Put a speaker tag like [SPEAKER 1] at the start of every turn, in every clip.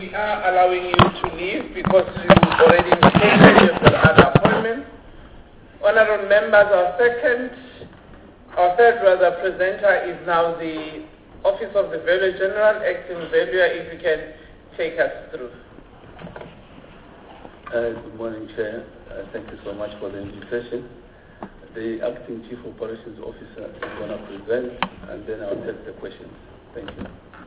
[SPEAKER 1] We are allowing you to leave because you already indicated you've got other appointments. Honorable members, our third presenter is now the Office of the Valuer General, Acting Valuer, if you can take us through.
[SPEAKER 2] Good morning, Chair. Thank you so much for the invitation. The Acting Chief Operations Officer is going to present, and then I'll take the questions. Thank you.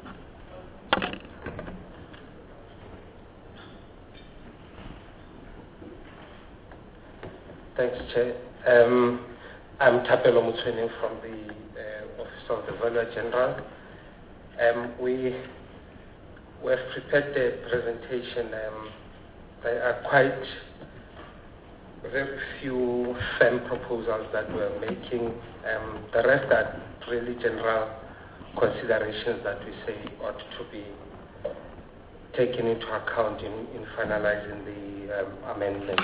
[SPEAKER 3] Thanks, Chair. I'm Thapelo Motshweneng from the Office of the Valuer General. We have prepared the presentation. There are quite very few firm proposals that we're making. The rest are really general considerations that we say ought to be taken into account in finalizing the amendment.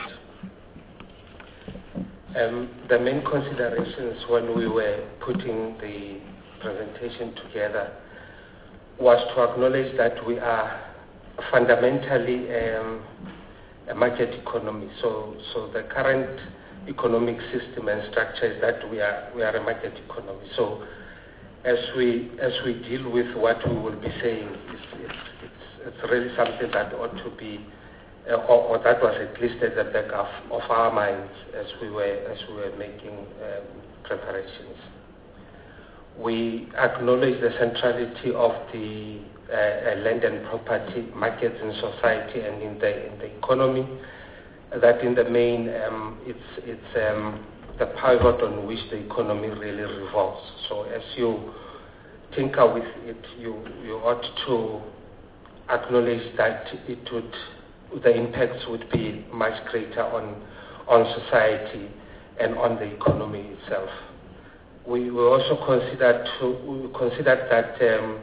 [SPEAKER 3] The main considerations when we were putting the presentation together was to acknowledge that we are fundamentally a market economy. So the current economic system and structure is that we are a market economy. So as we deal with what we will be saying, it's really something that ought to be, or that was at least at the back of our minds as we were making preparations. We acknowledge the centrality of the land and property markets in society and in the economy. That in the main, it's the pivot on which the economy really revolves. So as you tinker with it, you ought to acknowledge that the impacts would be much greater on society and on the economy itself. We also considered that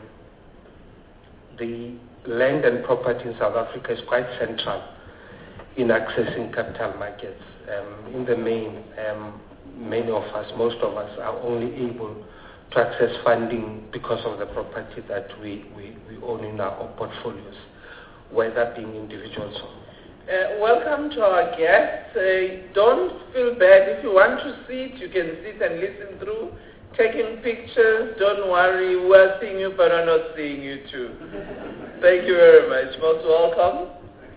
[SPEAKER 3] the land and property in South Africa is quite central in accessing capital markets. In the main, many of us, most of us, are only able to access funding because of the property that we own in our portfolios, whether being individuals.
[SPEAKER 1] Welcome to our guests. Don't feel bad. If you want to sit, you can sit and listen through. Taking pictures, don't worry. We're seeing you, but we're not seeing you too. Thank you very much. Most welcome.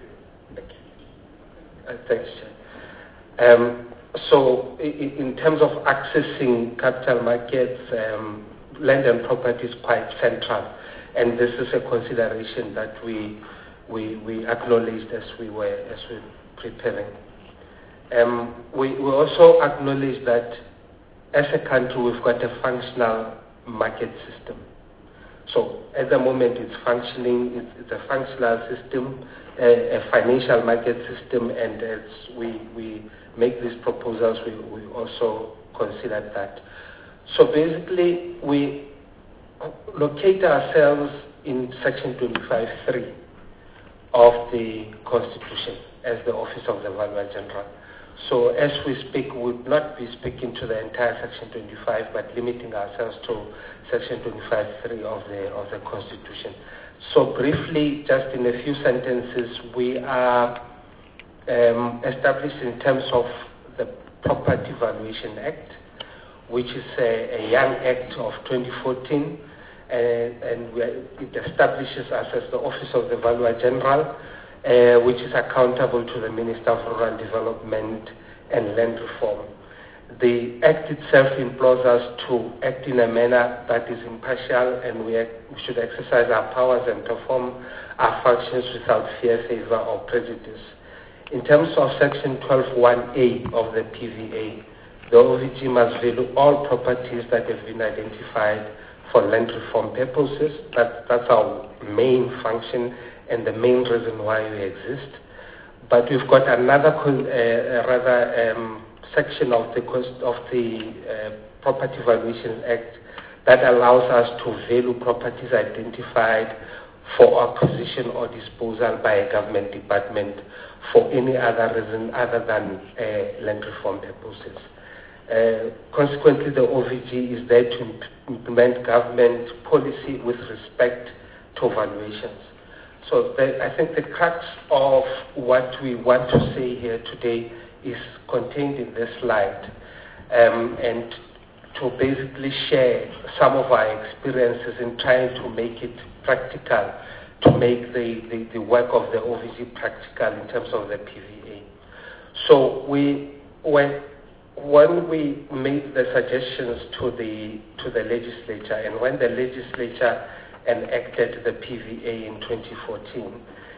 [SPEAKER 3] Thanks, Chair. So in terms of accessing capital markets, land and property is quite central. And this is a consideration that we acknowledged as we were preparing. We also acknowledge that as a country we've got a functional market system. So at the moment it's functioning, it's a functional system, a financial market system, and as we make these proposals we also consider that. So basically we locate ourselves in Section 25(3) of the Constitution as the Office of the Valuer General. So as we speak, we would not be speaking to the entire Section 25, but limiting ourselves to Section 25(3) of the Constitution. So briefly, just in a few sentences, we are established in terms of the Property Valuation Act, which is a young act of 2014, and it establishes us as the Office of the Valuer General, which is accountable to the Minister of Rural Development and Land Reform. The Act itself implores us to act in a manner that is impartial, and we should exercise our powers and perform our functions without fear, favor, or prejudice. In terms of Section 12(1)(a) of the PVA, the OVG must value all properties that have been identified for land reform purposes. That's our main function and the main reason why we exist. But we've got another section of the Property Valuation Act that allows us to value properties identified for acquisition or disposal by a government department for any other reason other than land reform purposes. Consequently, the OVG is there to implement government policy with respect to valuations. So I think the crux of what we want to say here today is contained in this slide, and to basically share some of our experiences in trying to make it practical, to make the work of the OVG practical in terms of the PVA. So when we made the suggestions to the legislature, and when the legislature enacted the PVA in 2014,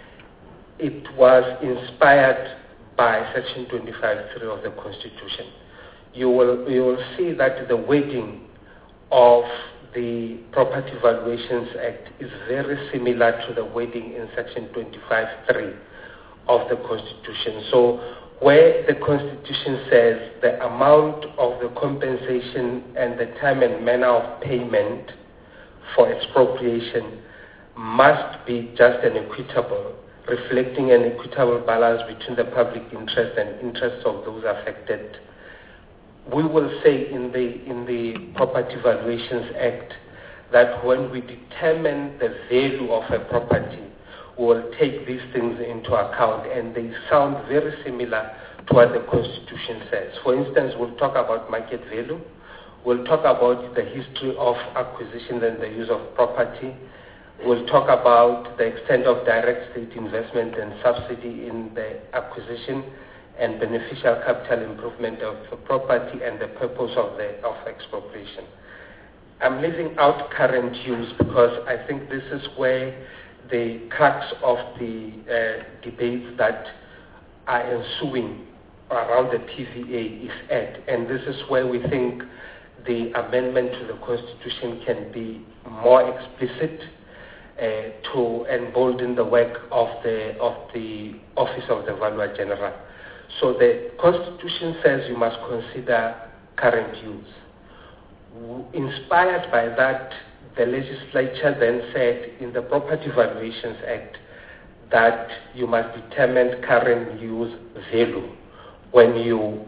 [SPEAKER 3] it was inspired by Section 25(3) of the Constitution. You will see that the wording of the Property Valuations Act is very similar to the wording in Section 25(3) of the Constitution. So where the Constitution says the amount of the compensation and the time and manner of payment for expropriation must be just and equitable, reflecting an equitable balance between the public interest and interests of those affected. We will say in the Property Valuations Act that when we determine the value of a property, we will take these things into account, and they sound very similar to what the Constitution says. For instance, we'll talk about market value, we'll talk about the history of acquisition and the use of property, we'll talk about the extent of direct state investment and subsidy in the acquisition and beneficial capital improvement of the property and the purpose of expropriation. I'm leaving out current use because I think this is where the crux of the debates that are ensuing around the PVA is at, and this is where we think the amendment to the Constitution can be more explicit to embolden the work of the Office of the Valuer General. So the Constitution says you must consider current use. Inspired by that, the legislature then said in the Property Valuations Act that you must determine current use value when you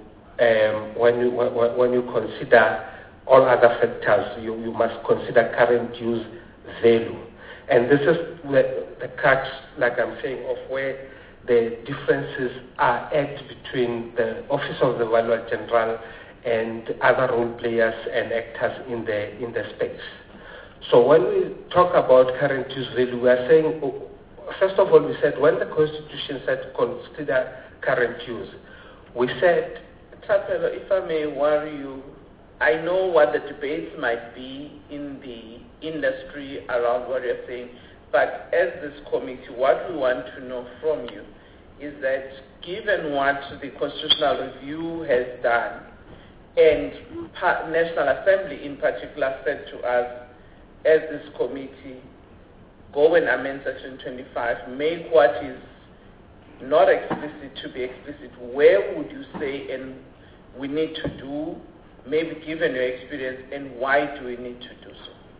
[SPEAKER 3] consider all other factors. You must consider current use value, and this is the crux, like I'm saying, of where the differences are at between the Office of the Valuer General and other role players and actors in the space. So when we talk about current use value, we are saying, first of all, we said when the Constitution said consider current use, we said,
[SPEAKER 1] Thapelo, if I may worry you, I know what the debates might be in the industry around what you're saying, but as this committee, what we want to know from you is that given what the Constitutional Review has done, and National Assembly in particular said to us, as this committee, go and amend Section 25, make what is not explicit to be explicit. Where would you say and we need to do, maybe given your experience, and why do we need to do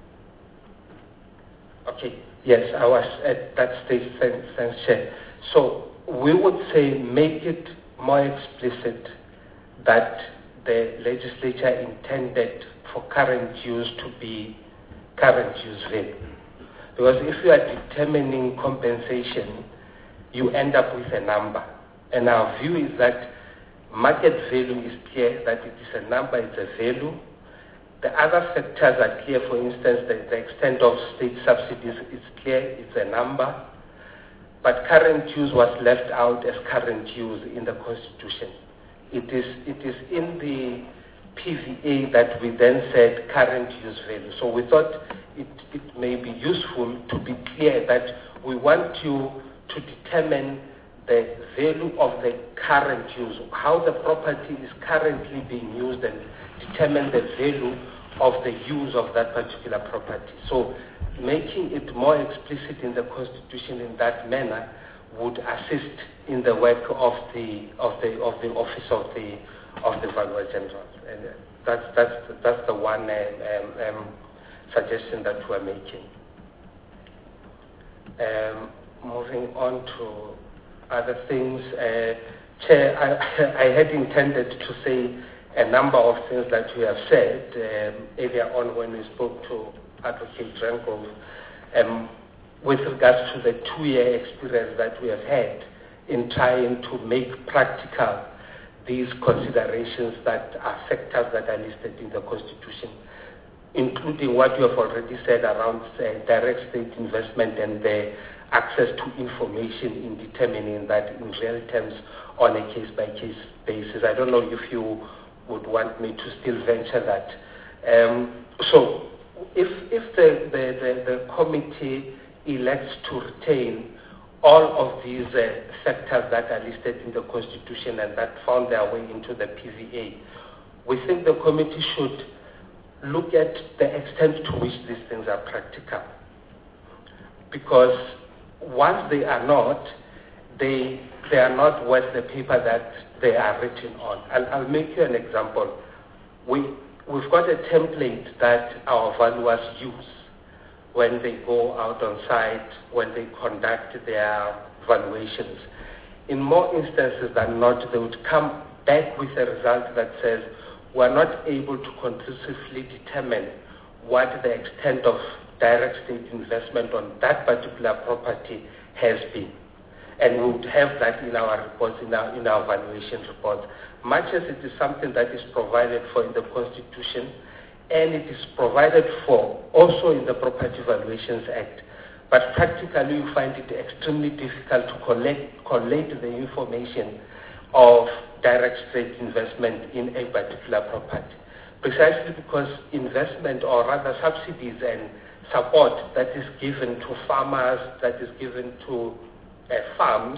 [SPEAKER 1] so?
[SPEAKER 3] Okay, yes, I was at that stage, thanks, Chair. So we would say make it more explicit that the legislature intended for current use to be current use value. Because if you are determining compensation, you end up with a number. And our view is that market value is clear, that it is a number, it's a value. The other factors are clear. For instance, the extent of state subsidies is clear, it's a number. But current use was left out as current use in the Constitution. It is in the PVA that we then said current use value. So we thought it may be useful to be clear that we want you to determine the value of the current use, how the property is currently being used, and determine the value of the use of that particular property. So making it more explicit in the Constitution in that manner would assist in the work of the Office of the Valuer General, and that's the one suggestion that we're making. Moving on to other things, Chair, I had intended to say a number of things that you have said earlier on when we spoke to Advocate Rengrove. with regards to the 2-year experience that we have had in trying to make practical these considerations that are factors that are listed in the Constitution, including what you have already said around direct state investment and the access to information in determining that in real terms on a case-by-case basis. I don't know if you would want me to still venture that. So if the committee elects to retain all of these factors that are listed in the Constitution and that found their way into the PVA, we think the committee should look at the extent to which these things are practical. Because once they are not, they are not worth the paper that they are written on. I'll make you an example. We've got a template that our valuers use when they go out on site, when they conduct their valuations. In more instances than not, they would come back with a result that says, we're not able to conclusively determine what the extent of direct state investment on that particular property has been. And we would have that in our reports, in our valuation reports. Much as it is something that is provided for in the Constitution, and it is provided for also in the Property Valuations Act. But practically you find it extremely difficult to collate the information of direct state investment in a particular property. Precisely because investment, or rather subsidies and support that is given to farmers, that is given to farms,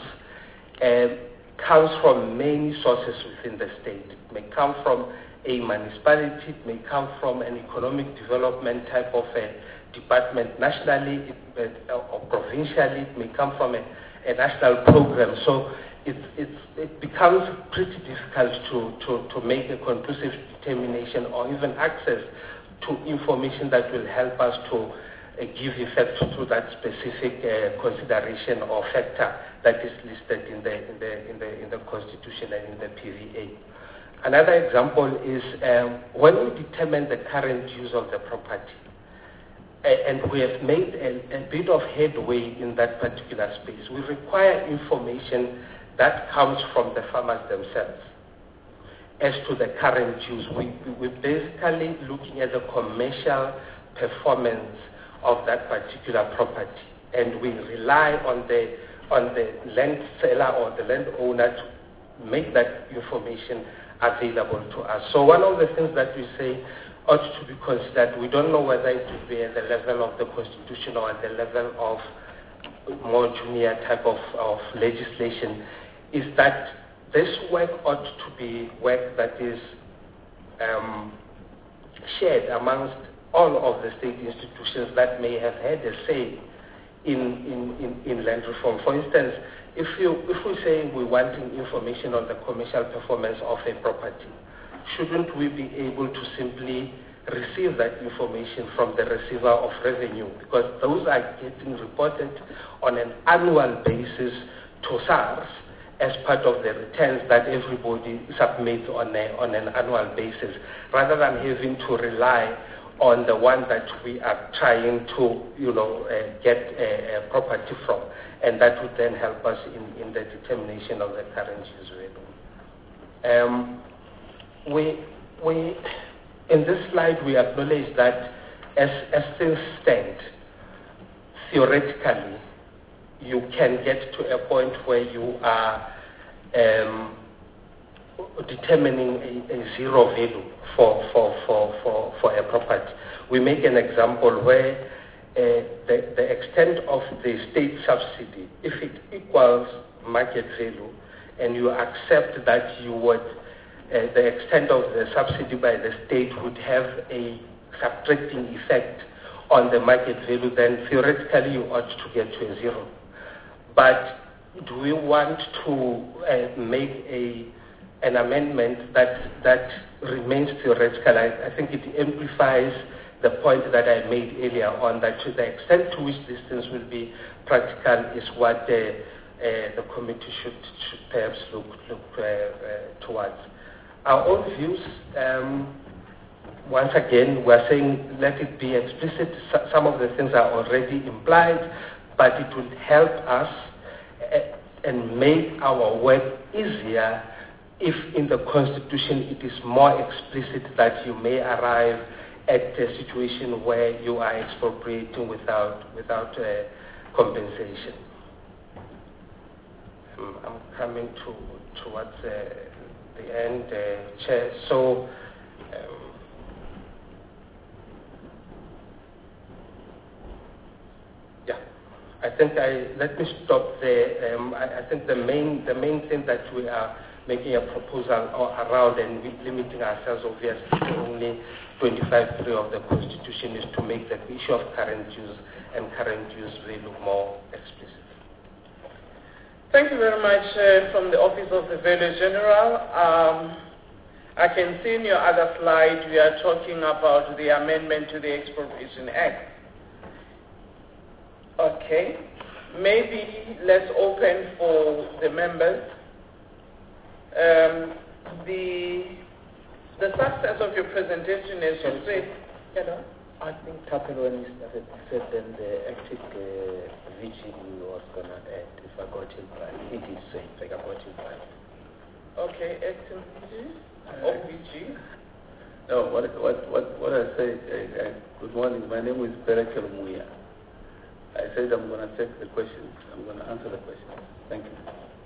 [SPEAKER 3] comes from many sources within the state. It may come from a municipality, it may come from an economic development type of a department nationally or provincially, it may come from a national program. So it becomes pretty difficult to make a conclusive determination or even access to information that will help us to give effect to that specific consideration or factor that is listed in the Constitution and in the PVA. Another example is when we determine the current use of the property, and we have made a bit of headway in that particular space, we require information that comes from the farmers themselves as to the current use. We're basically looking at the commercial performance of that particular property, and we rely on the land seller or the landowner to make that information available to us. So one of the things that we say ought to be considered, we don't know whether it will be at the level of the Constitution or at the level of more junior type of legislation, is that this work ought to be work that is shared amongst all of the state institutions that may have had a say in land reform. For instance, if we say we're wanting information on the commercial performance of a property, shouldn't we be able to simply receive that information from the receiver of revenue? Because those are getting reported on an annual basis to SARS as part of the returns that everybody submits on an annual basis, rather than having to rely on the one that we are trying to, get a property from, and that would then help us in the determination of the current use value. We in this slide we acknowledge that as things stand, theoretically, you can get to a point where you are determining a zero value for a property. We make an example where the extent of the state subsidy, if it equals market value, and you accept that you would, the extent of the subsidy by the state would have a subtracting effect on the market value, then theoretically you ought to get to a zero. But do we want to make an amendment that remains theoretical? I think it amplifies the point that I made earlier on, that to the extent to which these things will be practical is what the committee should perhaps look towards. Our own views, once again, we're saying let it be explicit. Some of the things are already implied, but it will help us and make our work easier if in the Constitution it is more explicit that you may arrive at a situation where you are expropriating without compensation. I'm coming towards the end, Chair. So, I think let me stop there. I think the main thing that we are making a proposal around, and we're limiting ourselves obviously to only 25(3) of the Constitution, is to make the issue of current use and current use value more explicit.
[SPEAKER 1] Thank you very much from the Office of the Valuer General. I can see in your other slide we are talking about the amendment to the Expropriation Act. Okay, maybe let's open for the members. The success of your presentation is you said,
[SPEAKER 4] I think Thapelo, when he started, said then the active VGE was going to add, if I got him right. He did say, if I got him right.
[SPEAKER 1] Okay, active VGE or VG?
[SPEAKER 2] No, what I say, good morning, my name is Berekel Muya. I said I'm going to take the questions. I'm going to answer the questions. Thank you.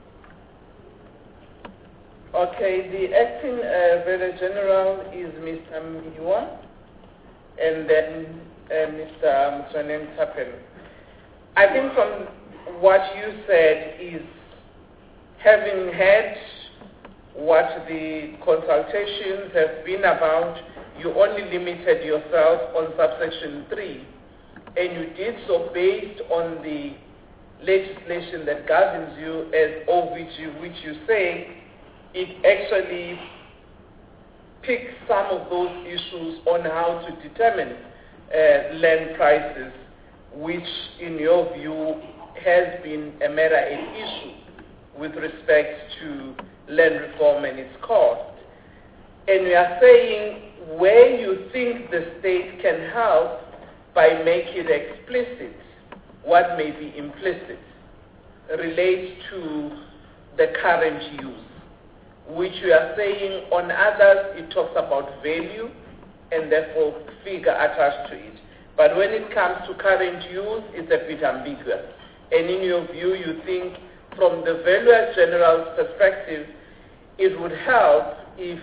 [SPEAKER 1] Okay, the acting Valuer General is Mr. Miwa, and then Mr. Mtswaneng Thapelo. I think from what you said is, having had what the consultations have been about, you only limited yourself on subsection 3. And you did so based on the legislation that governs you as OVG, which you say it actually picks some of those issues on how to determine land prices, which in your view has been a matter at issue with respect to land reform and its cost. And we are saying where you think the state can help by making it explicit, what may be implicit relates to the current use, which we are saying on others it talks about value and therefore figure attached to it. But when it comes to current use, it's a bit ambiguous. And in your view, you think from the Valuer General's perspective, it would help if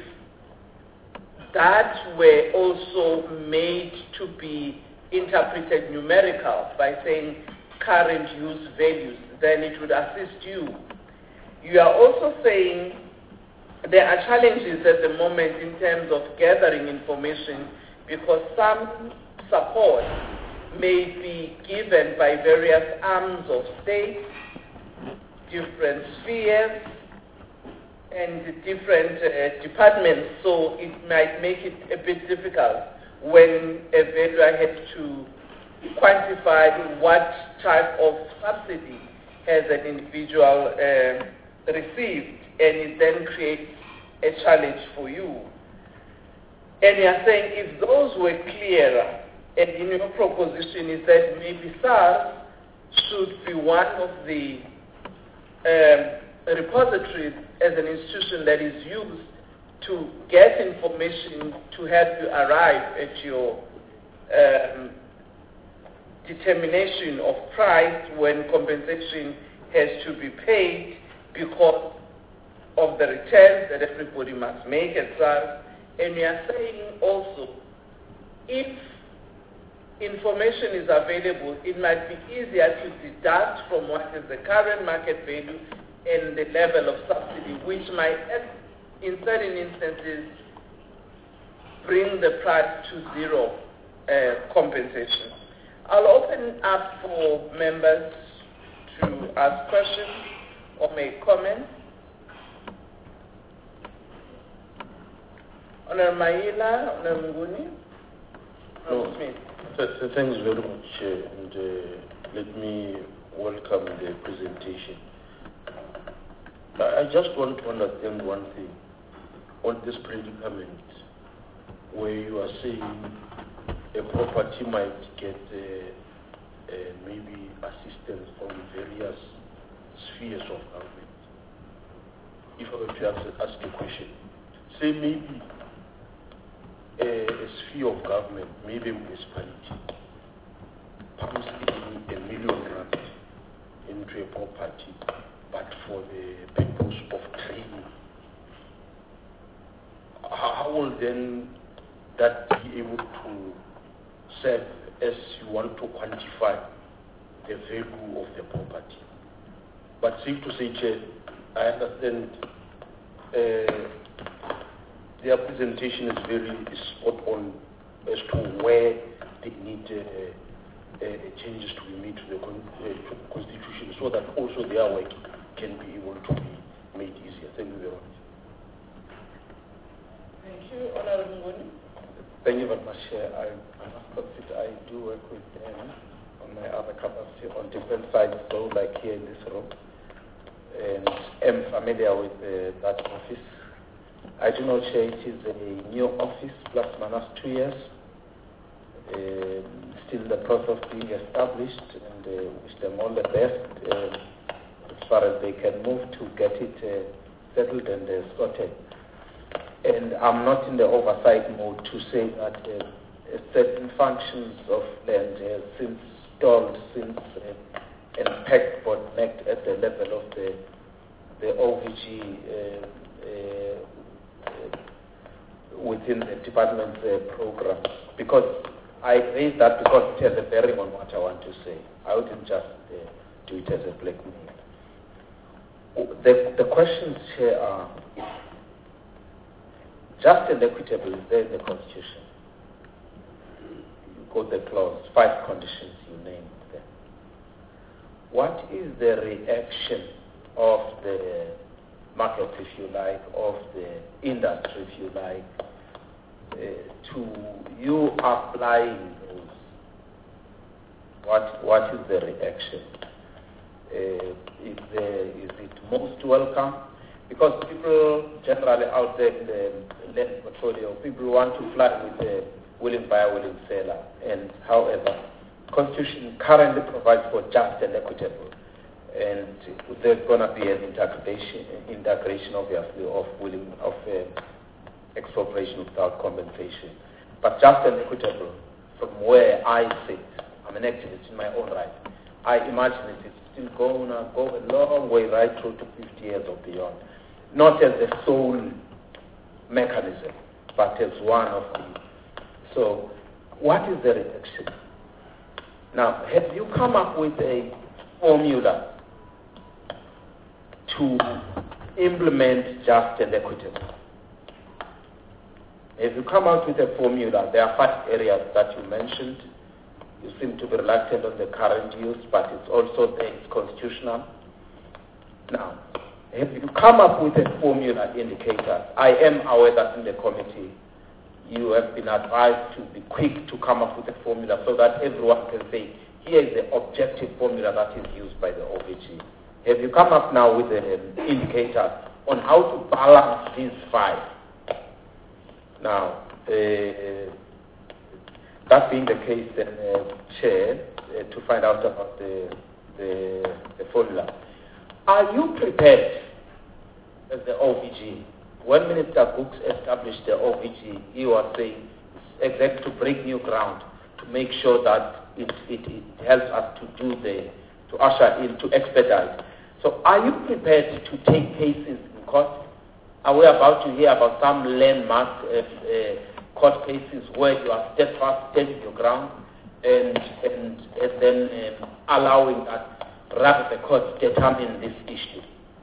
[SPEAKER 1] that were also made to be interpreted numerical by saying current use values, then it would assist you. You are also saying there are challenges at the moment in terms of gathering information because some support may be given by various arms of state, different spheres, and different departments, so it might make it a bit difficult when a valuer had to quantify what type of subsidy has an individual received, and it then creates a challenge for you. And you are saying if those were clearer, and in your proposition is that maybe SARS should be one of the repositories as an institution that is used to get information to help you arrive at your determination of price when compensation has to be paid because of the returns that everybody must make at SARS. And we are saying also, if information is available, it might be easier to deduct from what is the current market value and the level of subsidy, which might, in certain instances, bring the price to zero compensation. I'll open up for members to ask questions or make comments. Honorable Maila, Honorable Nguni, Honorable Smith.
[SPEAKER 5] Thanks very much, and let me welcome the presentation. I just want to understand one thing on this predicament where you are saying a property might get maybe assistance from various spheres of government. If I were to ask a question, say maybe a sphere of government, maybe a municipality, pumps in R1 million into a property, but for the purpose of training. How will then that be able to serve as you want to quantify the value of the property? But safe to say, Chair, I understand their presentation is very spot on as to where they need changes to be made to the Constitution so that also their work can be able to be made easier. Thank you very much.
[SPEAKER 1] Thank you. Honorable Ngoni.
[SPEAKER 4] Thank you very much, Chair. I must confess I do work with them on my other capacity on different sides, so like here in this room, and am familiar with that office. I do not say it is a new office, plus minus 2 years, still in the process of being established, and wish them all the best as far as they can move to get it settled and sorted. And I'm not in the oversight mode to say that certain functions of land have since stalled, since and pegged bottlenecked at the level of the OVG within the department's program. Because I raise that because it has a bearing on what I want to say. I wouldn't just do it as a blackmail. The questions here are just and equitable is there in the Constitution. You got the clause, 5 conditions you named there. What is the reaction of the market, if you like, of the industry, if you like, to you applying those? What is the reaction? Is it most welcome? Because people generally out there in the land portfolio, people want to fly with a willing buyer, willing seller. And however, Constitution currently provides for just and equitable. And there's going to be an integration obviously of expropriation without compensation. But just and equitable, from where I sit, I'm an activist in my own right, I imagine it's still going to go a long way right through to 50 years or beyond. Not as the sole mechanism, but as one of the. So, what is the reaction? Now, have you come up with a formula to implement just and equitable? If you come out with a formula, there are 5 areas that you mentioned. You seem to be reluctant on the current use, but it's also there, it's constitutional. Now, if you come up with a formula indicator, I am aware that in the committee you have been advised to be quick to come up with a formula so that everyone can say, here is the objective formula that is used by the OVG. Have you come up now with an indicator on how to balance these 5? Now, that being the case, then, Chair, to find out about the formula. Are you prepared as the OVG? When Minister Cooks established the OVG, he was saying exactly to break new ground, to make sure that it helps us to usher in, to expedite. So are you prepared to take cases in court? Are we about to hear about some landmark court cases where you are steadfast, standing your ground, and then allowing that rather the courts determine this issue?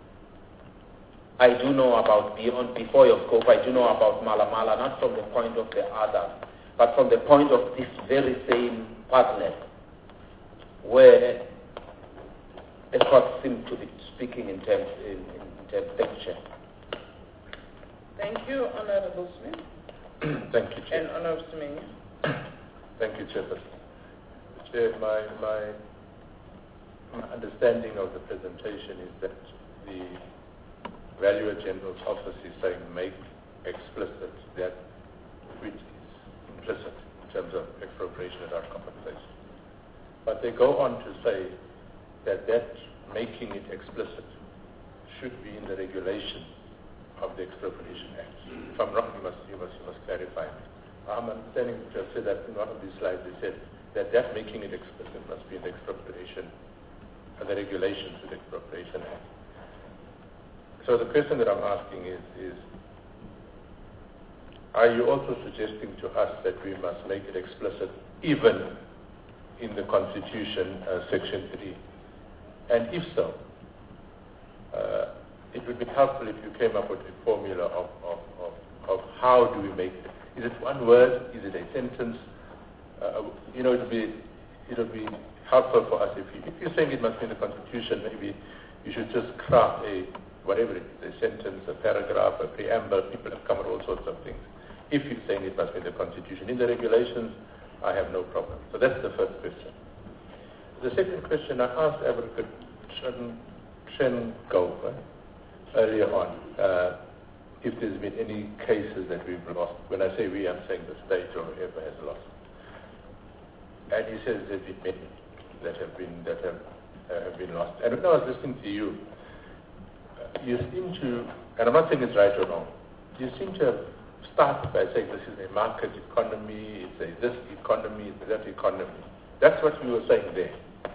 [SPEAKER 4] I do know about before your scope, I do know about Mala Mala, not from the point of the other, but from the point of this very same partner, where the court seems to be speaking in terms of texture.
[SPEAKER 1] Thank you, Honorable Smith.
[SPEAKER 2] Thank you, Chair.
[SPEAKER 1] And Honorable Semenya.
[SPEAKER 2] Thank you, Chairperson. Chair, my understanding of the presentation is that the Valuer General's office is saying make explicit that which is implicit in terms of expropriation without compensation.
[SPEAKER 5] But they go on to say that making it explicit should be in the regulation of the Expropriation Act. If I'm wrong, you must clarify me. I'm understanding that you have said that in one of these slides they said that making it explicit must be in the expropriation, the regulations of the Expropriation Act. So the question that I'm asking is are you also suggesting to us that we must make it explicit even in the Constitution, Section 3? And if so, it would be helpful if you came up with a formula of how do we make it. Is it one word? Is it a sentence? It'll be helpful for us if you're saying it must be in the Constitution, maybe you should just craft whatever it is, a sentence, a paragraph, a preamble. People have come with all sorts of things. If you're saying it must be in the Constitution. In the regulations, I have no problem. So that's the first question. The second question, I asked Advocate Trengove earlier on if there's been any cases that we've lost. When I say we, I'm saying the state or whoever has lost. And he says there's been many that have been lost. And when I was listening to you, you seem to, and I'm not saying it's right or wrong, you seem to have started by saying this is a market economy, it's a this economy, it's that economy. That's what you were saying there.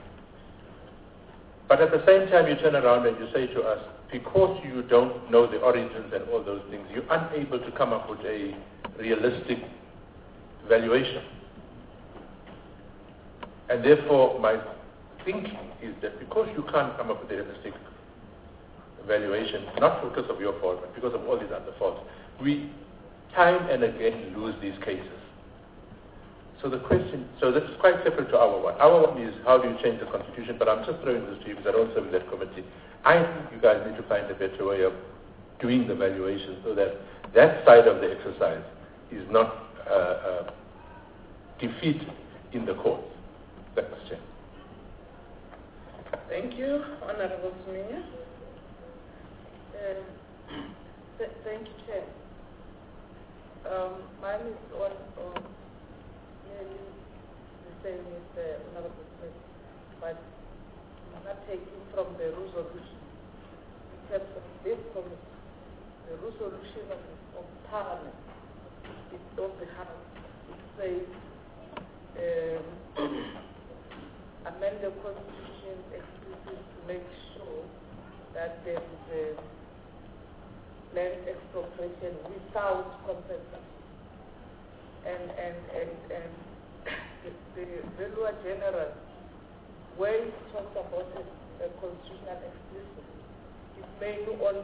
[SPEAKER 5] But at the same time, you turn around and you say to us, because you don't know the origins and all those things, you're unable to come up with a realistic valuation. And therefore, my thinking is that because you can't come up with a realistic valuation, not because of your fault, but because of all these other faults, we time and again lose these cases. So the question, so this is quite separate to our one. Our one is how do you change the Constitution, but I'm just throwing this to you because I don't serve in that committee. I think you guys need to find a better way of doing the valuation so that that side of the exercise is not defeated in the courts. That's the question.
[SPEAKER 1] Thank you, Honorable Sminya.
[SPEAKER 6] Thank you, Chair. Mine is on nearly the same as the Honorable Smith, but I'm not taking from the resolution. In terms of this committee, the resolution of Parliament, it's of the House, it says amend the Constitution explicitly to make sure that there is a land expropriation without compensation. And the Valuer General, where it talks about a constitutional explicit, is mainly on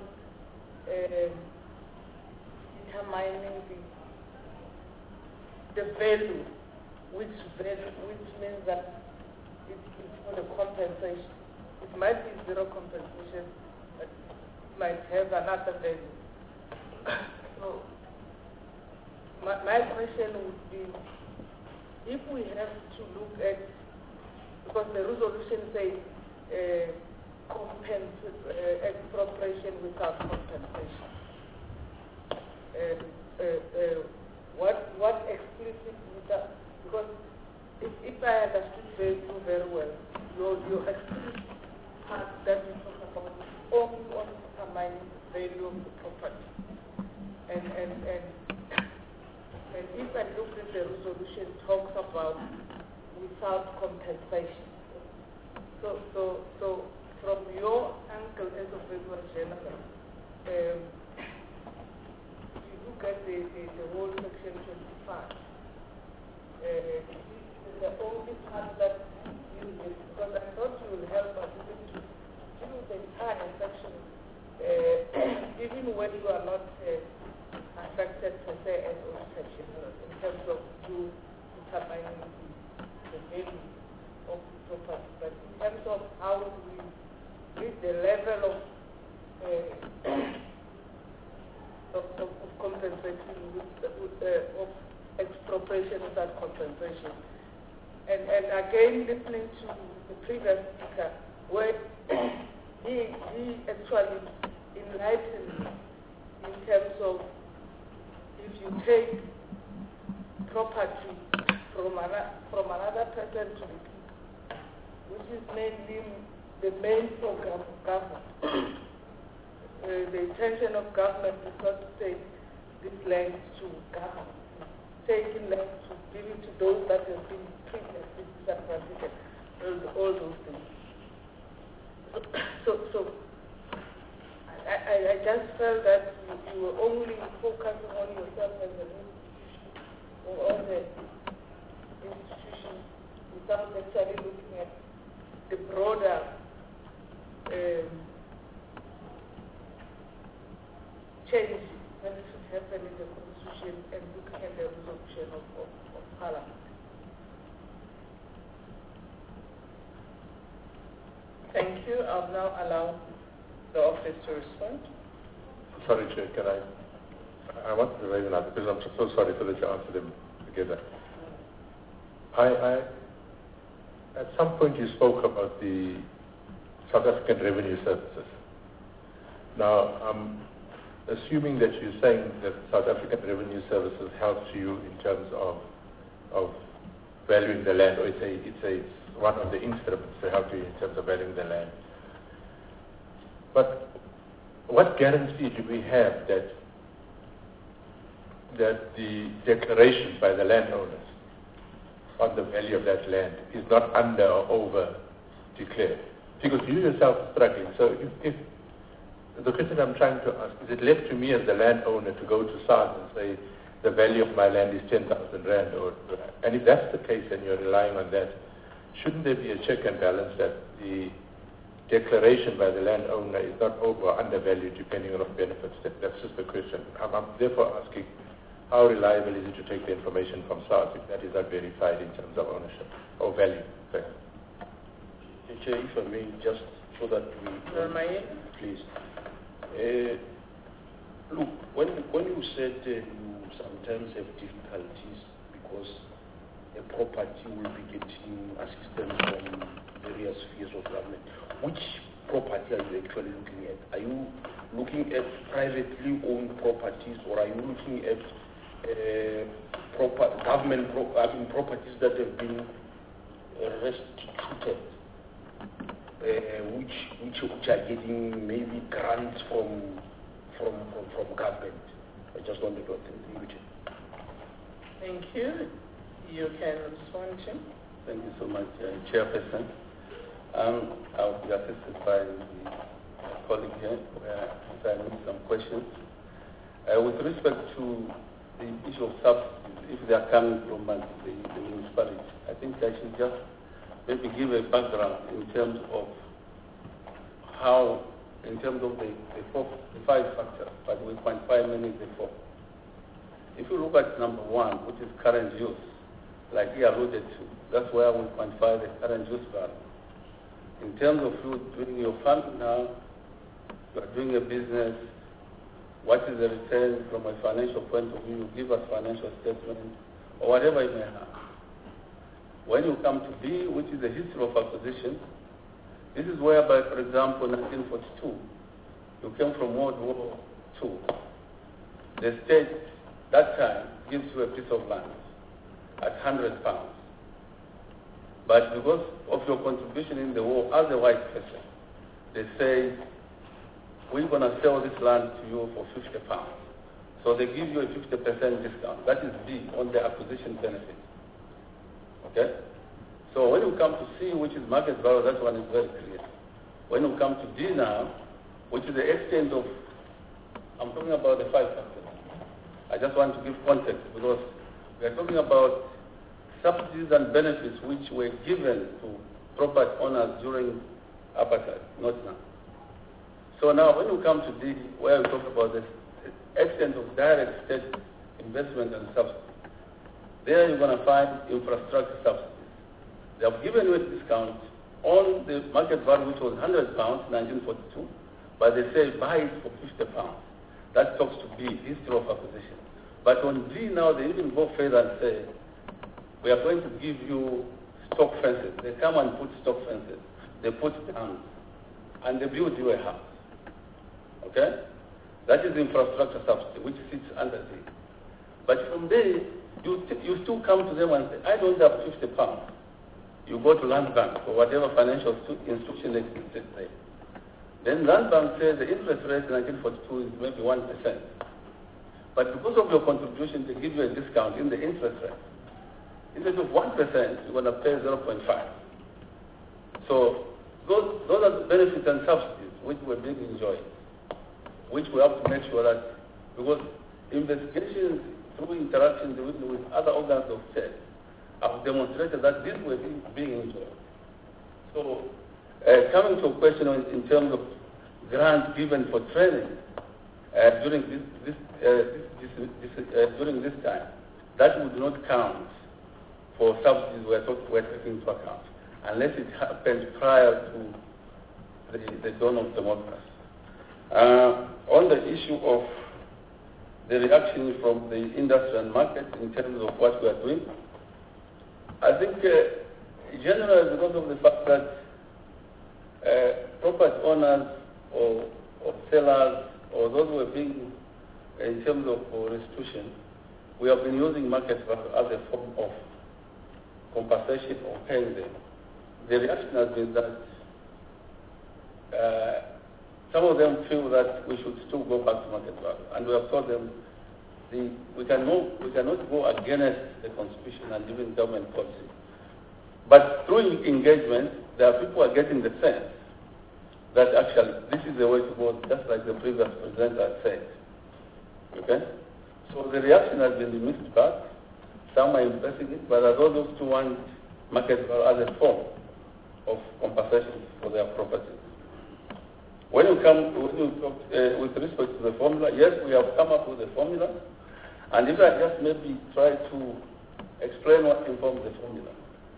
[SPEAKER 6] determining the value, which means that it's for the compensation. It might be zero compensation, but it might have another value. So my question would be, if we have to look at, because the resolution says expropriation without compensation, what explicit without, because if I understood you very well, your explicit part that you talk about only on determining the value of the property. And if I look at the resolution, it talks about without compensation. So from your angle as a Valuer General, if you look at the whole section 25, the only part that you will, because I thought you will help us even to do the entire section, even when you are not affected per se as Auditor General, in terms of you determining the value of the property, but in terms of how do we reach the level of compensation of expropriation without compensation. And again, listening to the previous speaker, where he actually enlightened in terms of if you take property from another person to the people, which is mainly the main program of government. The intention of government is not to take this land to government, taking land to give it to those that have been previously disadvantaged, all those things. So I just felt that you were only focusing on yourself as an institution or on the institution without necessarily looking at the broader change that should happen in the constitution and looking at the resolution of Parliament.
[SPEAKER 1] Thank you. I'll now allow the office to respond.
[SPEAKER 7] Sorry, Chair, can I wanted to raise another because I'm so sorry to let you answer them together. At some point you spoke about the South African Revenue Services. Now, I'm assuming that you're saying that South African Revenue Services helps you in terms of valuing the land, or it's one of the instruments to help you in terms of valuing the land. But what guarantee do we have that the declaration by the landowners on the value of that land is not under or over declared? Because you yourself are struggling. So if the question I'm trying to ask, is it left to me as the landowner to go to SARS and say the value of my land is 10,000 rand? And if that's the case and you're relying on that, shouldn't there be a check and balance that the declaration by the landowner is not over or undervalued depending on what benefits? That's just the question. I'm therefore asking, how reliable is it to take the information from SARS if that is not verified in terms of ownership or value? Thanks.
[SPEAKER 5] Chair, if I may, just so that we... Please. Look, when you said you sometimes have difficulties because a property will be getting assistance from various spheres of government, which property are you actually looking at? Are you looking at privately owned properties, or are you looking at government properties that have been restituted, which are getting maybe grants from government? I just wanted to attend to you.
[SPEAKER 1] Thank you. You can respond, Jim.
[SPEAKER 2] Thank you so much, Chairperson. I'll be assisted by the colleague here, where I need some questions. With respect to the issue of subsidies, if they are coming from the municipality, I think I should just maybe give a background in terms of how, in terms of the five factors, but we quantify many of the four. If you look at number one, which is current use, like he alluded to, that's where we quantify the current use value. In terms of you doing your fund now, you are doing a business, what is the return from a financial point of view? You give us financial statement, or whatever you may have. When you come to B, which is the history of acquisition, this is whereby, for example, 1942, you came from World War II. The state, that time, gives you a piece of land at £100. But because of your contribution in the war as a white person, they say, we're going to sell this land to you for £50. So they give you a 50% discount. That is B on the acquisition benefit. Okay? So when you come to C, which is market value, that one is very clear. When you come to D now, which is the extent of, I'm talking about the five factors. I just want to give context because we are talking about subsidies and benefits which were given to property owners during apartheid, not now. So now when you come to D, where we talk about the extent of direct state investment and subsidies, there you're going to find infrastructure subsidies. They have given you a discount on the market value, which was £100 in 1942, but they say buy it for £50. That talks to B, history of acquisition. But on D now, they even go further and say, we are going to give you stock fences. They come and put stock fences. They put dams. And they build you a house. Okay? That is infrastructure subsidy, which sits under D. But from there, you still come to them and say, I don't have £50. you go to Land Bank or whatever financial institution existed there. Then Land Bank says the interest rate in 1942 is maybe 1%. But because of your contribution, they give you a discount in the interest rate. Instead of 1%, you're going to pay 0.5. So those are the benefits and subsidies which were being enjoyed, which we have to make sure that, because investigations through interactions with other organs of state have demonstrated that these were being enjoyed. So coming to a question in terms of grants given for training during this time, that would not count for subsidies we're taking into account, unless it happens prior to the dawn of democracy. On the issue of the reaction from the industry and market in terms of what we are doing, I think generally because of the fact that property owners or sellers or those who are being, in terms of restitution, we have been using market value as a form of compensation or paying them. The reaction has been that some of them feel that we should still go back to market value, and we have told them we cannot go against the Constitution and even government policy. But through engagement, there are people who are getting the sense that actually this is the way to go, just like the previous president had said. Okay? So the reaction has been the mixed bag. Some are embracing it, but there are those who want market value as a form of compensation for their property. When you talk with respect to the formula, yes, we have come up with a formula, and if I just maybe try to explain what informs the formula.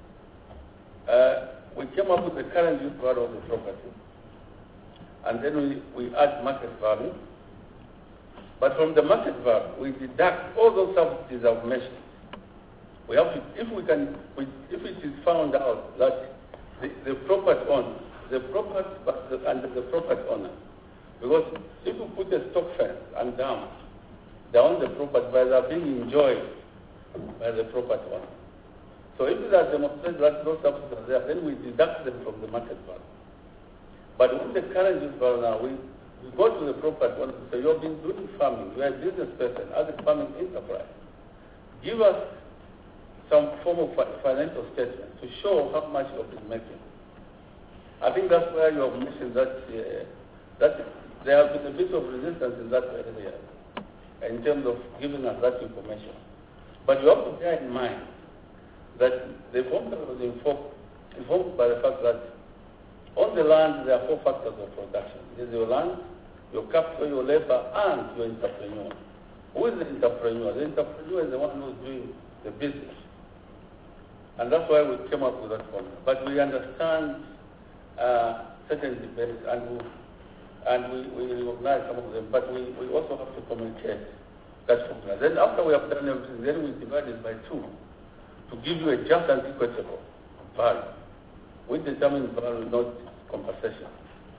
[SPEAKER 2] We came up with the current use value of the property, and then we add market value. But from the market value, we deduct all those subsidies I've mentioned. We have to, if it is found out that the property owner, the property owner, because if you put a stock fence and dam down the property, but they are being enjoyed by the property owner. So if it has demonstrated that those subsidies are there, then we deduct them from the market value. But with the current use value now, we go to the property owner and say, you've been doing farming, you are a business person, as a farming enterprise. Give us some form of financial statement to show how much you've been making. I think that's where you have mentioned that there has been a bit of resistance in that area in terms of giving us that information. But you have to bear in mind that the formula was informed by the fact that on the land there are 4 factors of production. There's your land, your capital, your labor, and your entrepreneur. Who is the entrepreneur? The entrepreneur is the one who's doing the business. And that's why we came up with that formula. But we understand certain debates, and we recognize some of them, but we also have to communicate that formula. Then after we have done everything, then we divide it by 2 to give you a just and equitable value. We determine value, not compensation.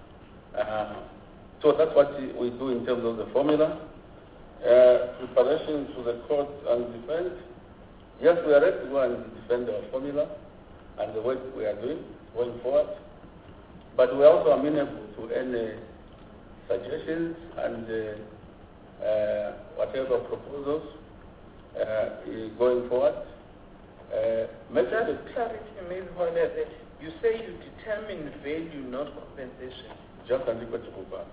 [SPEAKER 2] So that's what we do in terms of the formula. Preparation to the court and defense. Yes, we are ready to go and defend our formula and the work we are doing going forward. But we also are amenable to any suggestions and whatever proposals going forward.
[SPEAKER 1] Just to clarify, Ms. Holler, that you say you determine value, not compensation.
[SPEAKER 2] Just and equitable value.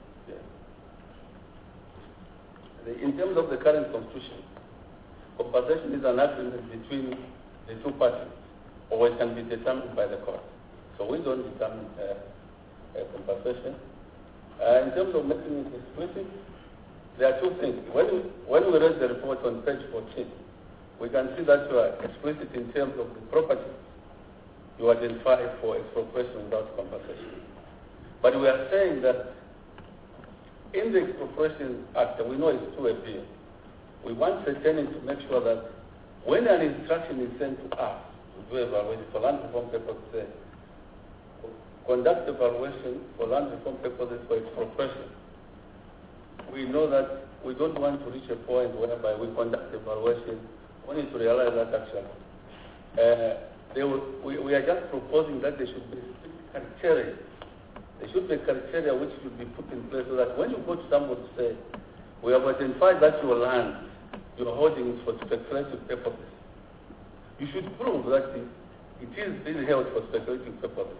[SPEAKER 2] Yeah. In terms of the current constitution, compensation is an agreement between the 2 parties, or it can be determined by the court. So we don't determine compensation. In terms of making it explicit, there are 2 things. When we read the report on page 14, we can see that you are explicit in terms of the property you identify for expropriation without compensation. But we are saying that in the Expropriation Act, we know it's through a bill. We want certainty to make sure that when an instruction is sent to us to do evaluation for land reform purposes, conduct evaluation for land reform purposes for expropriation, we know that we don't want to reach a point whereby we conduct evaluation only to realize that actually we are just proposing that there should be criteria. There should be criteria which should be put in place so that when you go to somebody to say, we have identified that your land, you are holding it for speculative purposes. You should prove that it is being held for speculative purposes.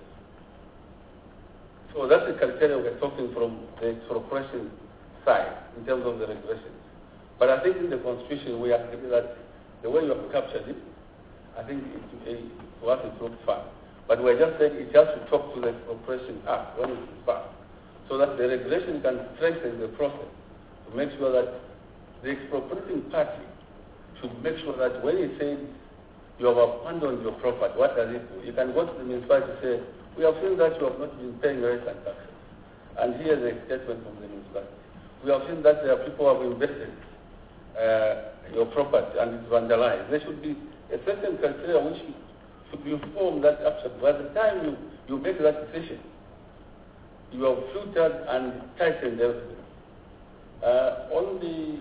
[SPEAKER 2] So that's the criteria we're talking from the expropriation side in terms of the regulations. But I think in the Constitution we agree that the way you have captured it, I think to us it looks fine. But we're just saying it has to talk to the Expropriation Act when it is passed, so that the regulation can strengthen the process to make sure that the expropriating party should make sure that when he says you have abandoned your property, what does it do? You can go to the municipality and say, we have seen that you have not been paying rent and taxes. And here's a statement from the municipality. We have seen that there are people who have invested your property and it's vandalized. There should be a certain criteria which should be informed that action. By the time you make that decision, you have filtered and tightened everything. On the,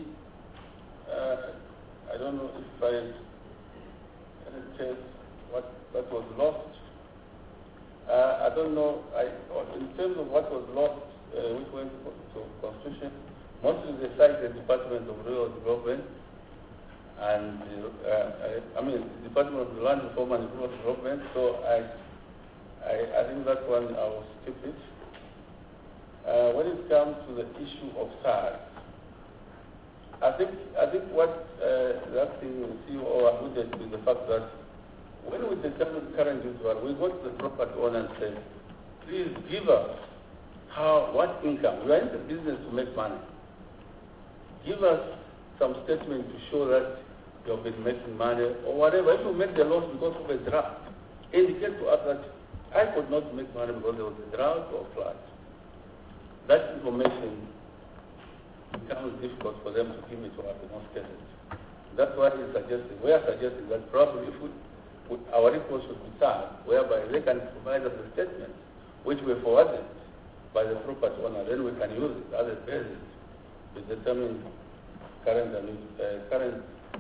[SPEAKER 2] I don't know if I can what was lost. I don't know, in terms of what was lost, which went to Constitution, mostly they cite the Department of Rural Development and, the Department of Land Reform and Rural Development, so I think that one I will skip it. When it comes to the issue of SARS, I think what the acting CEO alluded to is the fact that when we determine current use value, we go to the property owner and say, please give us what income. We are in the business to make money. Give us some statement to show that you have been making money or whatever. If you make the loss because of a drought, indicate to us that I could not make money because there was a drought or flood. That information becomes difficult for them to give it to us in most cases. That's why we are suggesting that probably if our reports should be signed, whereby they can provide us a statement which we forwarded by the property owner, then we can use it as a basis to determine current use value.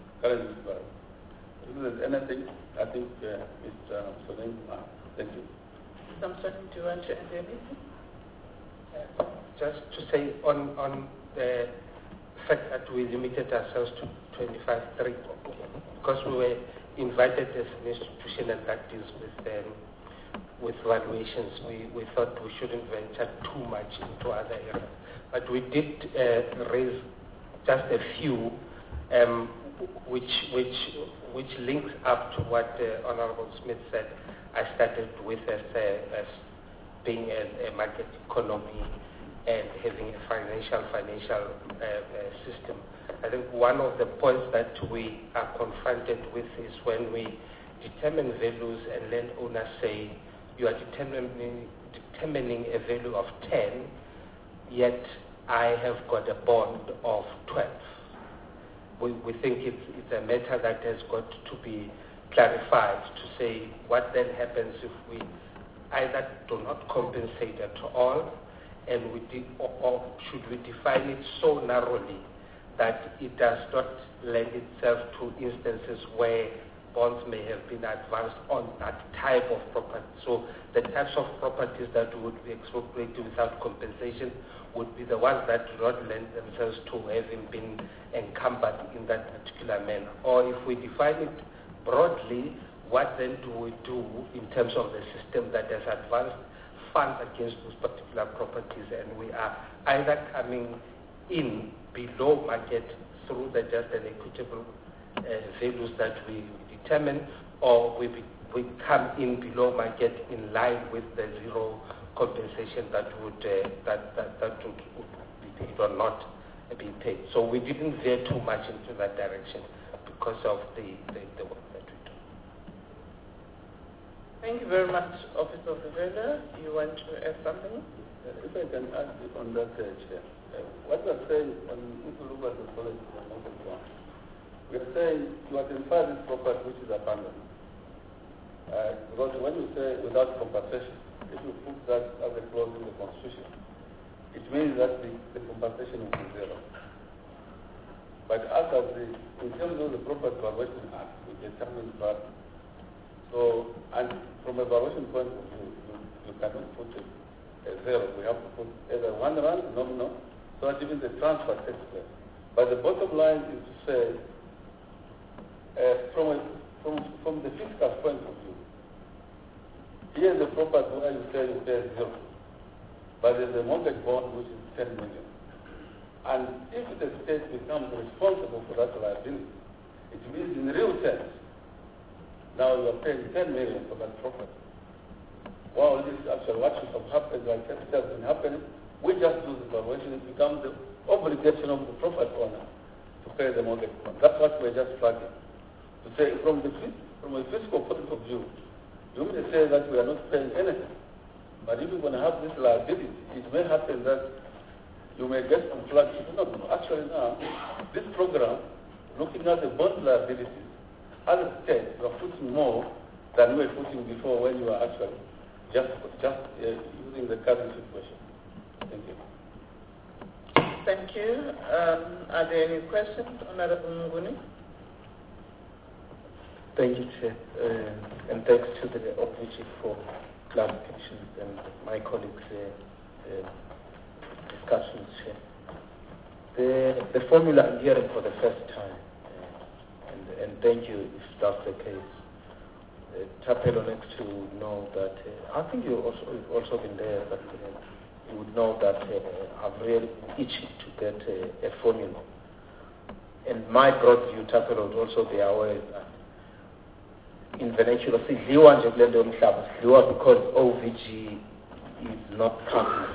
[SPEAKER 2] If there's anything, I think Mr. Sonin, thank you.
[SPEAKER 1] Samson, do you want to add anything?
[SPEAKER 3] Just to say on the fact that we limited ourselves to 25.3 because we were invited as an institution and that deals with valuations. We thought we shouldn't venture too much into other areas. But we did raise just a few which links up to what Honorable Smith said. I started with as being a market economy and having a financial system. I think one of the points that we are confronted with is when we determine values and landowners say you are determining a value of 10, yet I have got a bond of 12. We think it's a matter that has got to be clarified to say what then happens if we either do not compensate at all, and or should we define it so narrowly that it does not lend itself to instances where bonds may have been advanced on that type of property. So the types of properties that would be expropriated without compensation would be the ones that do not lend themselves to having been encumbered in that particular manner. Or if we define it broadly, what then do we do in terms of the system that has advanced funds against those particular properties, and we are either coming in below market through the just and equitable values that we determine, or we come in below market in line with the zero compensation that would be paid or not be paid. So we didn't veer too much into that direction because of the work that we do.
[SPEAKER 1] Thank you very much, Officer of the Veller. You want to add something?
[SPEAKER 2] If I can add on that, Chair. What we are saying, if you look at the policy of the one, we are saying you identify this property which is abandoned. Because when you say without compensation, if you put that as a clause in the Constitution, it means that the compensation will be zero. But in terms of the Property Valuation Act, we determined that So, and from a valuation point of view, you cannot put a zero. We have to put either 1 rand, nominal, so that even the transfer takes place. But the bottom line is to say, from the fiscal point of view, here's the property where you say you pay zero, but there's a mortgage bond which is 10 million. And if the state becomes responsible for that liability, it means in real terms, now you are paying 10 million for that property. Well, this is actually what should have happened, like it has been happening. We just do the valuation, it becomes the obligation of the property owner to pay the mortgage bond. That's what we're just flagging. To say from a fiscal point of view, you may say that we are not paying anything. But if you're going to have this liability, it may happen that you may get some flags. No, actually now, this program, looking at the bond liabilities, as a state, you are putting more than you were putting before when you were actually just using the current situation. Thank you.
[SPEAKER 1] Thank you. Are there any questions, Honorable Mnguni?
[SPEAKER 3] Thank you, Chair. And thanks to the OVG for clarifications and my colleagues' discussions, Chair. The formula I'm hearing for the first time, and thank you if that's the case. Thapelo needs to know that, I think you've also been there, but you would know that I've really itched to get a formula. And my broad view, Thapelo would also be aware that in Venezuela, because OVG is not coming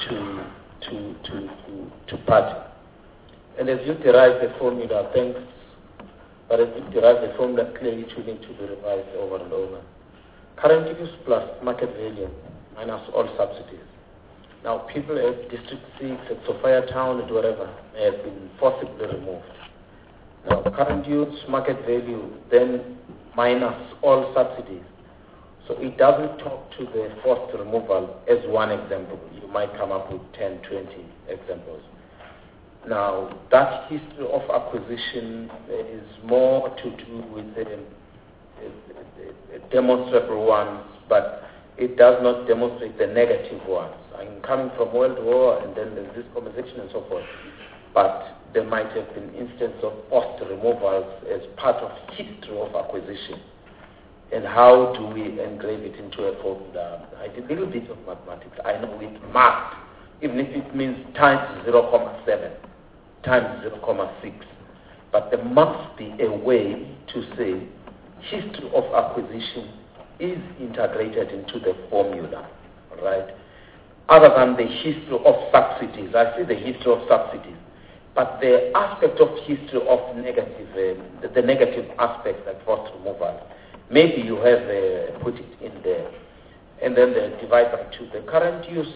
[SPEAKER 3] to party. And as you derive the formula, thanks, but as you derive the formula, clearly it will need to be revised over and over. Current use plus market value minus all subsidies. Now, people at District 6, at Sophia Town, and wherever, have been forcibly removed. Now, current use, market value, then minus all subsidies. So it doesn't talk to the forced removal as one example. You might come up with 10, 20 examples. Now, that history of acquisition is more to do with demonstrable ones, but it does not demonstrate the negative ones. I'm coming from World War, and then there's this conversation and so forth. But there might have been instances of forced removals as part of history of acquisition. And how do we engrave it into a formula? I did a little bit of mathematics. I know it must, even if it means times 0.7, times 0.6. But there must be a way to say history of acquisition is integrated into the formula, right? Other than the history of subsidies. I see the history of subsidies. But the aspect of history of negative, the negative aspects like forced removal, maybe you have put it in there. And then the divide by 2. The current use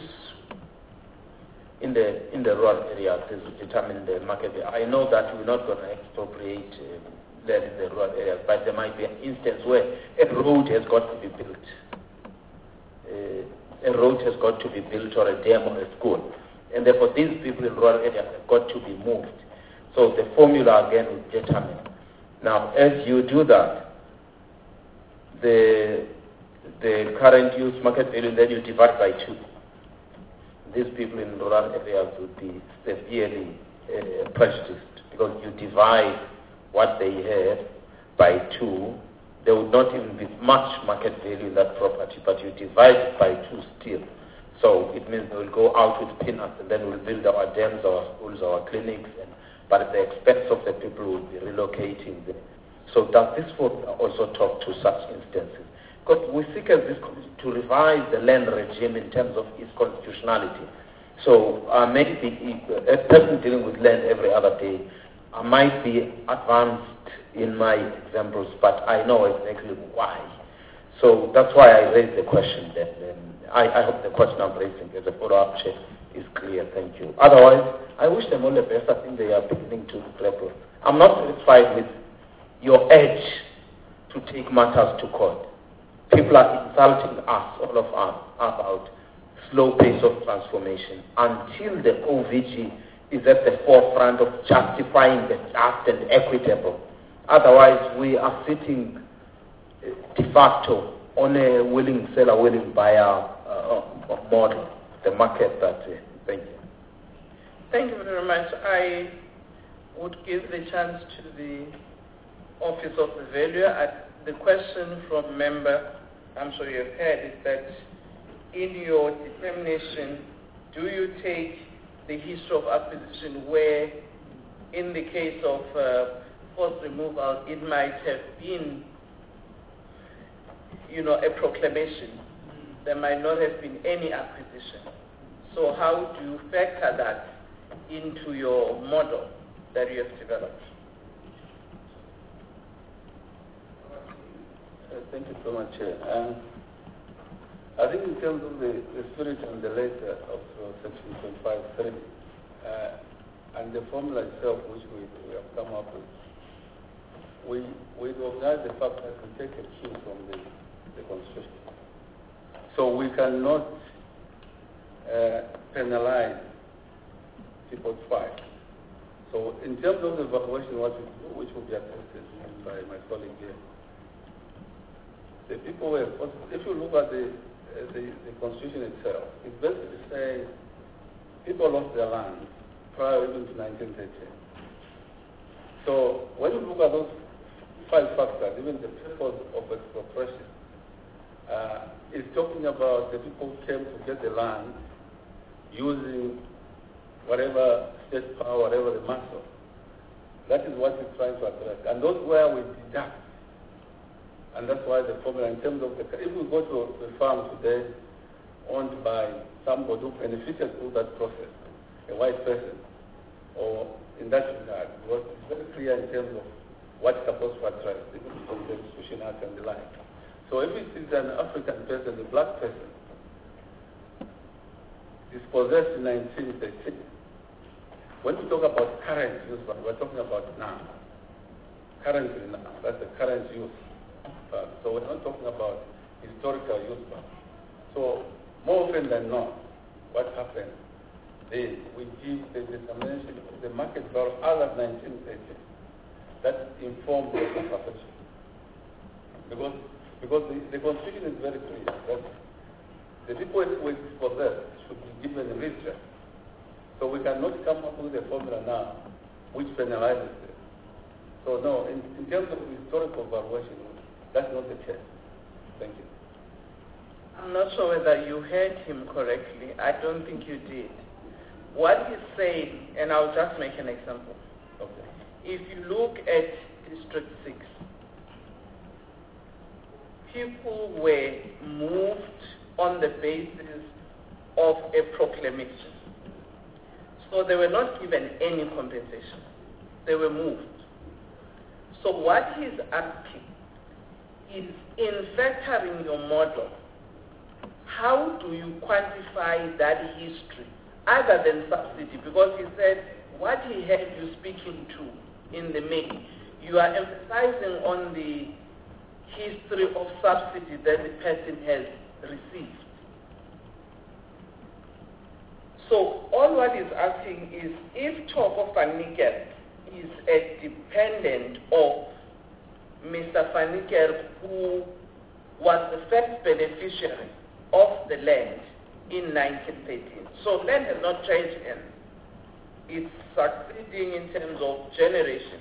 [SPEAKER 3] in the rural areas is determine the market. I know that we're not going to expropriate land in the rural areas, but there might be an instance where a road has got to be built. A road has got to be built, or a dam, or a school. And therefore these people in rural areas have got to be moved. So the formula again will determine. Now, as you do that, the current use market value, then you divide by 2. These people in rural areas will be severely prejudiced, because you divide what they had by 2. There would not even be much market value in that property, but you divide it by 2 still. So it means they will go out with peanuts, and then we'll build our dams, our schools, our clinics, but at the expense of the people who will be relocating them. So does this formula also talk to such instances? Because we seek as this to revise the land regime in terms of its constitutionality. So maybe a person dealing with land every other day, I might be advanced in my examples, but I know exactly why. So that's why I raised the question. That I hope the question I'm raising as a follow-up check is clear. Thank you. Otherwise, I wish them all the best. I think they are beginning to grapple. I'm not satisfied with your edge to take matters to court. People are insulting us, all of us, about slow pace of transformation until the OVG is at the forefront of justifying the just and equitable. Otherwise, we are sitting de facto
[SPEAKER 4] on a willing seller, willing buyer model, the market that thank you.
[SPEAKER 1] Thank you very much. I would give the chance to the Office of the Valuer. The question from member, I'm sure you have heard, is that in your determination, do you take the history of acquisition where, in the case of forced removal, it might have been, a proclamation. There might not have been any acquisition. So how do you factor that into your model that you have developed?
[SPEAKER 2] Thank you so much, Chair. I think in terms of the spirit and the letter of Section 25.3 and the formula itself which we have come up with, we recognize the fact that we take a cue from the Constitution. So we cannot penalize people's fight. So in terms of the valuation, which will be attested by my colleague here, the people were, if you look at the Constitution itself, it basically says people lost their land prior even to 1913. So when you look at those 5 factors, even the purpose of expropriation, is talking about the people who came to get the land using whatever state power, whatever the muscle. That is what it's trying to address. And those where we deduct. And that's why the formula, in terms of if we go to a farm today owned by somebody who benefited through that process, a white person, or in that regard, because it's very clear in terms of what's supposed to address, even from the Constitution Act and the like. So if it is an African person, a black person, dispossessed in 1913, when we talk about current use, we're talking about now. Currently now, that's the current use. So we're not talking about historical use. So more often than not, what happens is we give the determination of the market value other than 1930 that informs the compensation. Because the Constitution is very clear that the people who is possessed should be given a redress. So we cannot come up with a formula now which penalizes them. So no, in terms of historical valuation, that's not the case. Thank you.
[SPEAKER 1] I'm not sure whether you heard him correctly. I don't think you did. What he's saying, and I'll just make an example.
[SPEAKER 2] Okay.
[SPEAKER 1] If you look at District 6, people were moved on the basis of a proclamation. So they were not given any compensation. They were moved. So what he's asking is, in factoring your model, how do you quantify that history other than subsidy? Because he said what he had you speaking to in the main, you are emphasizing on the history of subsidy that the person has received. So all what he's asking is, if Thoko van Niekerk is a dependent of Mr. van Niekerk, who was the first beneficiary of the land in 1913. So land has not changed hands. It's succeeding in terms of generation.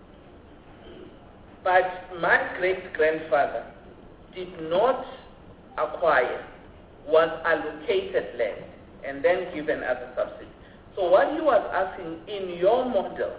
[SPEAKER 1] But my great-grandfather did not acquire, was allocated land and then given as a subsidy. So what he was asking, in your model,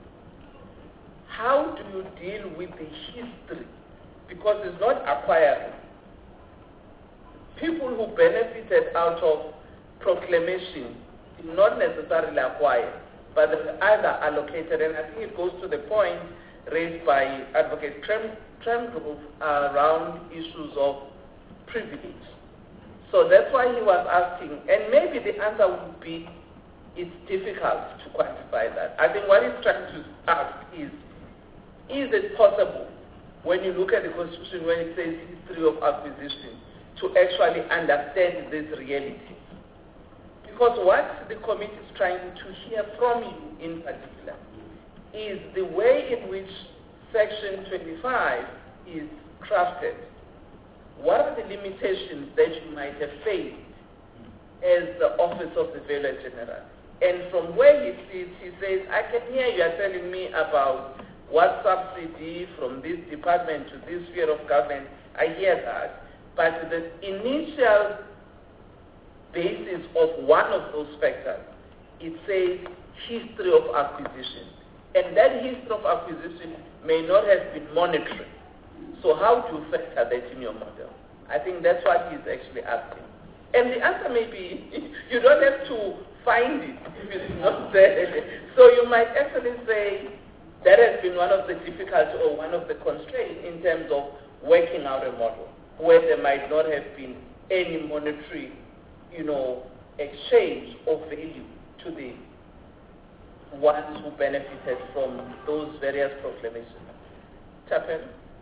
[SPEAKER 1] how do you deal with the history? Because it's not acquiring. People who benefited out of proclamation did not necessarily acquire, but they were either allocated, and I think it goes to the point raised by Advocate Tremgrove around issues of privilege. So that's why he was asking, and maybe the answer would be, it's difficult to quantify that. I think what he's trying to ask is it possible, when you look at the Constitution, when it says history of acquisition, to actually understand this reality? Because what the committee is trying to hear from you in particular is the way in which Section 25 is crafted. what are the limitations that you might have faced as the Office of the Valuer General? And from where he sits, he says, I can hear you are telling me about what subsidy from this department to this sphere of government. I hear that. But the initial basis of one of those factors, it says history of acquisition. And that history of acquisition may not have been monetary. So how do you factor that in your model? I think that's what he's actually asking. And the answer may be, you don't have to find it if it's not there. So you might actually say that has been one of the difficulties or one of the constraints in terms of working out a model where there might not have been any monetary, exchange of value to the ones who benefited from those various proclamations. Chapen?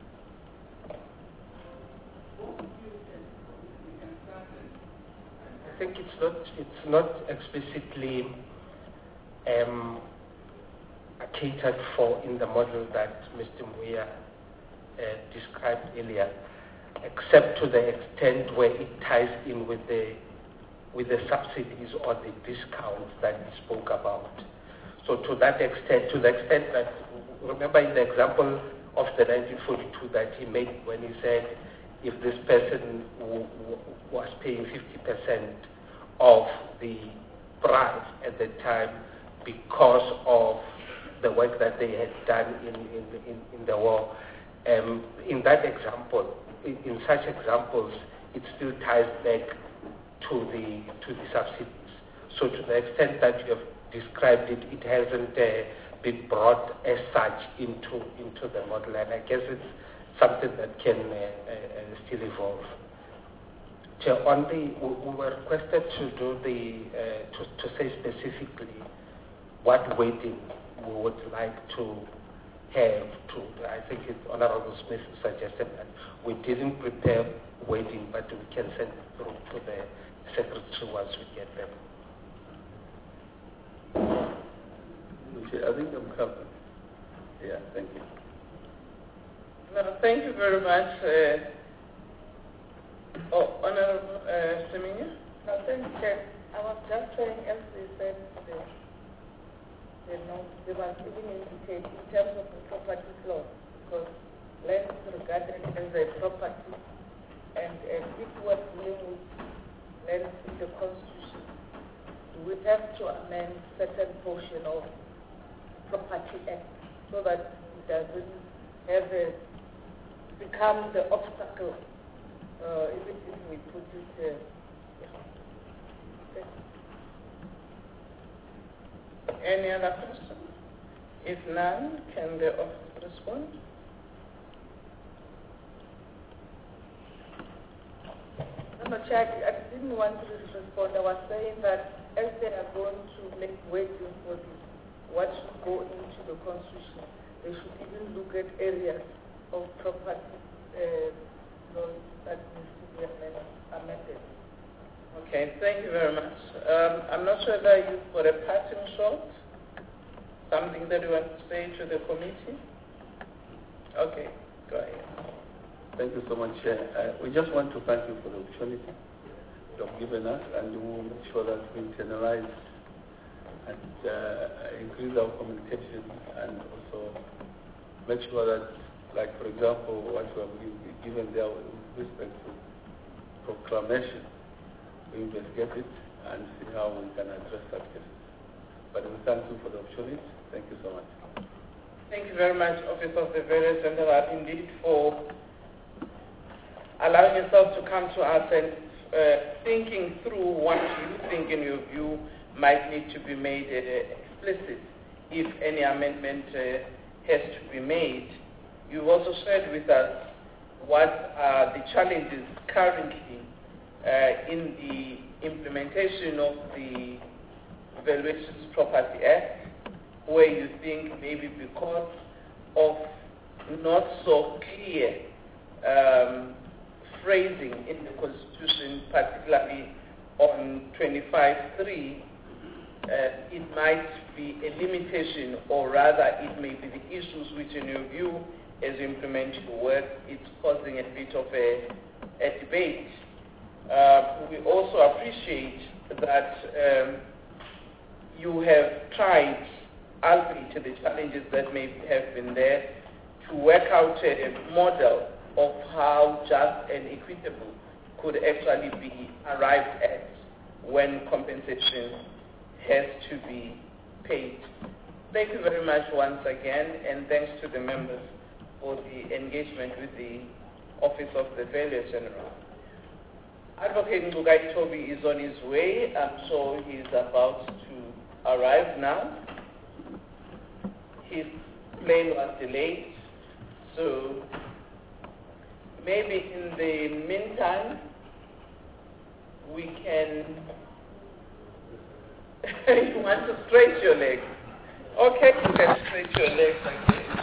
[SPEAKER 3] I think it's not explicitly catered for in the model that Mr. Muya described earlier, except to the extent where it ties in with the subsidies or the discounts that he spoke about. So to the extent that, remember in the example of the 1942 that he made when he said, if this person was paying 50% of the price at the time because of the work that they had done in the war, in that example, in such examples, it still ties back to the subsidies. So to the extent that you have described it, it hasn't been brought as such into the model, and I guess it's something that can still evolve. We were requested to do to say specifically what weighting we would like to have to. I think Honorable Smith suggested that we didn't prepare weighting, but we can send it through to the Secretary once we get them.
[SPEAKER 2] I think I'm covered. Yeah, thank you.
[SPEAKER 1] No, thank you very much. Honorable Seminya?
[SPEAKER 6] No, thank you, Chair. I was just saying, as they said, they must even indicate in terms of the property law, because land is regarded as a property, and if we're dealing with land in the Constitution, we have to amend certain portion of Property Act so that it doesn't have become the obstacle, even if we put it
[SPEAKER 1] Any other questions? If none, can the office respond?
[SPEAKER 6] No, Chair, I didn't want to respond. I was saying that as they are going to make weighting for this, what should go into the Constitution, they should even look at areas of property laws that needs to be amended.
[SPEAKER 1] Okay, thank you very much. I'm not sure whether you've got a parting shot, something that you want to say to the committee. Okay, go ahead.
[SPEAKER 2] Thank you so much, Chair. We just want to thank you for the opportunity you have given us, and we will make sure that we internalize and increase our communication, and also make sure that, like, for example, what you have given there with respect to proclamation, we investigate it and see how we can address that case. But we thank you for the opportunity. Thank you so much.
[SPEAKER 1] Thank you very much, Office of the Valuer General, indeed, for allowing yourself to come to us and thinking through what you think, in your view, might need to be made explicit if any amendment has to be made. You've also shared with us what are the challenges currently in the implementation of the Valuations Property Act, where you think maybe because of not so clear phrasing in the Constitution, particularly on 25(3), it might be a limitation, or rather it may be the issues which, in your view, as you implement your work, it's causing a bit of a a debate. We also appreciate that you have tried, albeit the challenges that may have been there, to work out a model of how just and equitable could actually be arrived at when compensation has to be paid. Thank you very much once again, and thanks to the members for the engagement with the Office of the Valuer General. Advocate Ngugai Toby is on his way, so he's about to arrive now. His plane was delayed, so maybe in the meantime, we can, you want to stretch your legs. Okay, you can stretch your legs again.